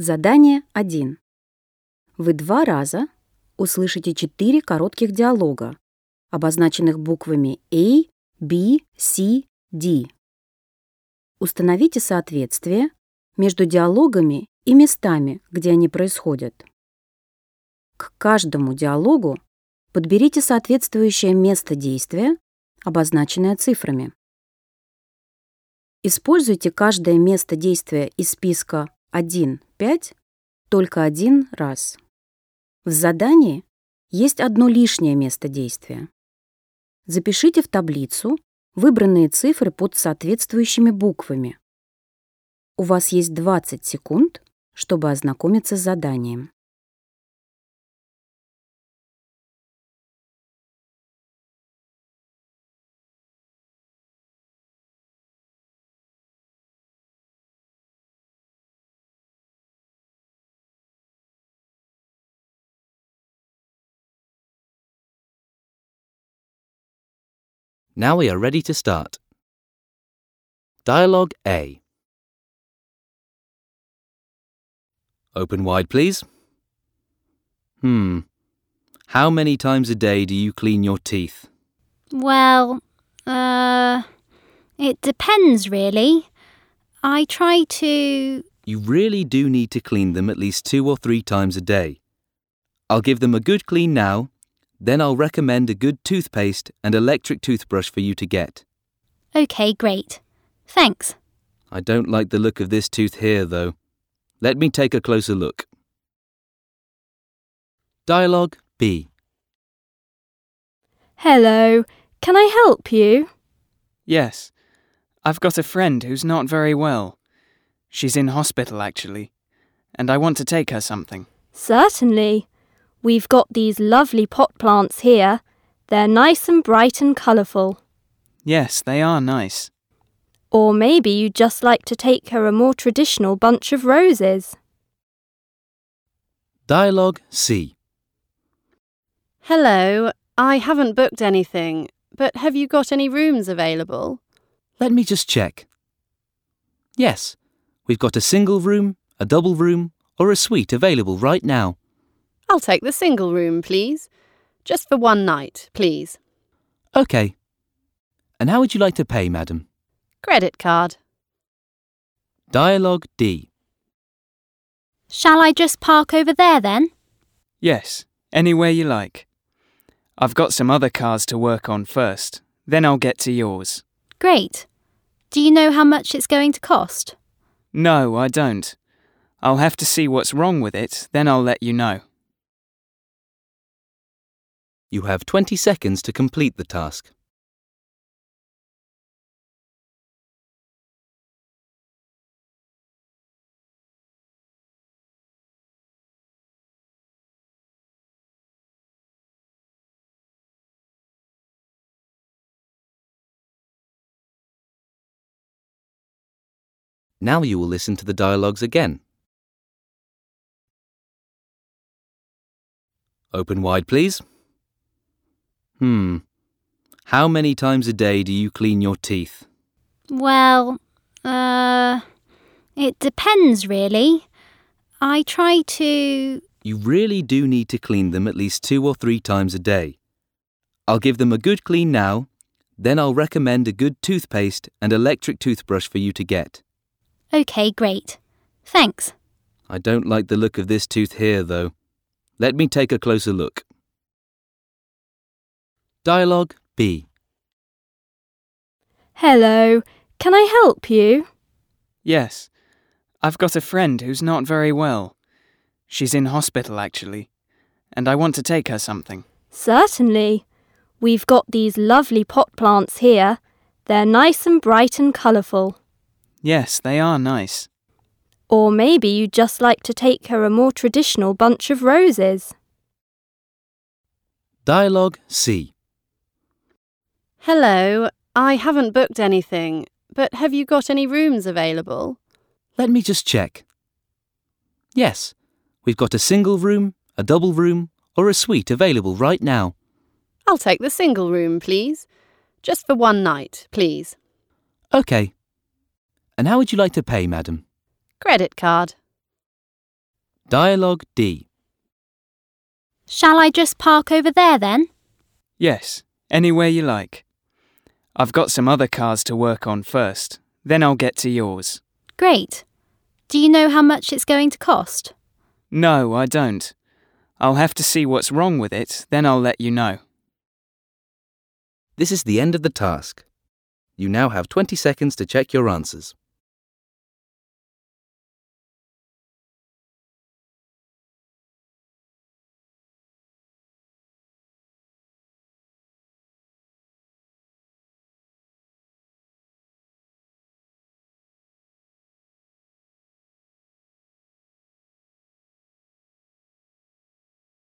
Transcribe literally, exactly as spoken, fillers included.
Задание один. Вы два раза услышите четыре коротких диалога, обозначенных буквами A, B, C, D. Установите соответствие между диалогами и местами, где они происходят. К каждому диалогу подберите соответствующее место действия, обозначенное цифрами. Используйте каждое место действия из списка один-пять только один раз. В задании есть одно лишнее место действия. Запишите в таблицу выбранные цифры под соответствующими буквами. У вас есть двадцать секунд, чтобы ознакомиться с заданием. Now we are ready to start. Dialogue A. Open wide, please. Hmm. How many times a day do you clean your teeth? Well, uh, it depends really. I try to... You really do need to clean them at least two or three times a day. I'll give them a good clean now, then I'll recommend a good toothpaste and electric toothbrush for you to get. OK, great. Thanks. I don't like the look of this tooth here, though. Let me take a closer look. Dialogue B. Hello, can I help you? Yes, I've got a friend who's not very well. She's in hospital, actually, and I want to take her something. Certainly. We've got these lovely pot plants here. They're nice and bright and colourful. Yes, they are nice. Or maybe you'd just like to take her a more traditional bunch of roses. Dialogue C. Hello, I haven't booked anything, but have you got any rooms available? Let me just check. Yes, we've got a single room, a double room, or a suite available right now. I'll take the single room, please. Just for one night, please. OK. And how would you like to pay, madam? Credit card. Dialogue D. Shall I just park over there then? Yes, anywhere you like. I've got some other cars to work on first, then I'll get to yours. Great. Do you know how much it's going to cost? No, I don't. I'll have to see what's wrong with it, then I'll let you know. You have twenty seconds to complete the task. Now you will listen to the dialogues again. Open wide, please. Hmm. How many times a day do you clean your teeth? Well, uh, it depends really. I try to... You really do need to clean them at least two or three times a day. I'll give them a good clean now, then I'll recommend a good toothpaste and electric toothbrush for you to get. OK, great. Thanks. I don't like the look of this tooth here, though. Let me take a closer look. Dialogue B. Hello, can I help you? Yes, I've got a friend who's not very well. She's in hospital, actually, and I want to take her something. Certainly. We've got these lovely pot plants here. They're nice and bright and colourful. Yes, they are nice. Or maybe you'd just like to take her a more traditional bunch of roses. Dialogue C. Hello, I haven't booked anything, but have you got any rooms available? Let me just check. Yes, we've got a single room, a double room, or a suite available right now. I'll take the single room, please. Just for one night, please. OK. And how would you like to pay, madam? Credit card. Dialogue D. Shall I just park over there then? Yes, anywhere you like. I've got some other cars to work on first, then I'll get to yours. Great. Do you know how much it's going to cost? No, I don't. I'll have to see what's wrong with it, then I'll let you know. This is the end of the task. You now have twenty seconds to check your answers.